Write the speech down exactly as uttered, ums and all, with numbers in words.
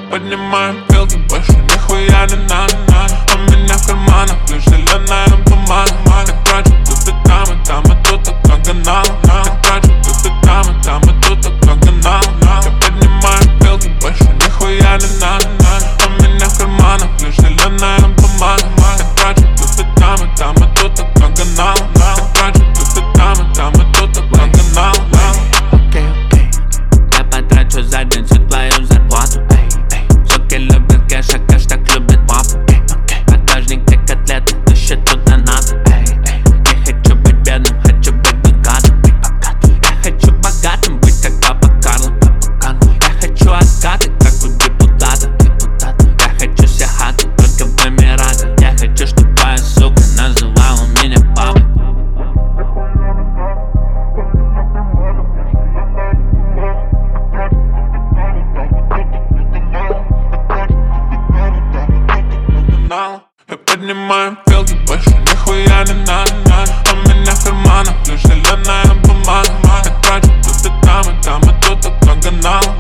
поднимаем пилки, больше нихуя не надо. У меня в карманах лишь зеленая помада. Так прочь, тут и там, и там, и тут, так много нал. Так прочь, тут и там, и там, и тут, так много нал. Я поднимаю пилки, больше нихуя не надо. У меня в карманах лишь зеленая помада. Так прочь, тут и там, и там, и тут, так много нал. Так прочь, тут и там, и там, и тут, так много нал. Окей, окей, я потрачу за день всю твою зарплату. Суки любят кэш, а кэш так любит папу. Багажник где котлеты, на счету донаты. Не хочу быть бедным, хочу быть богатым. Я хочу богатым быть, как папа Карло. Я хочу откаты, как у депутата. Я хочу все хаты, только в Эмиратах. Я хочу, чтоб твоя сука называла меня папой. Я поднимаю пилки, больше нихуя не надо. У меня в карманах лишь зеленая помада. Так прочь, тут и там, и там, и тут, так много нал.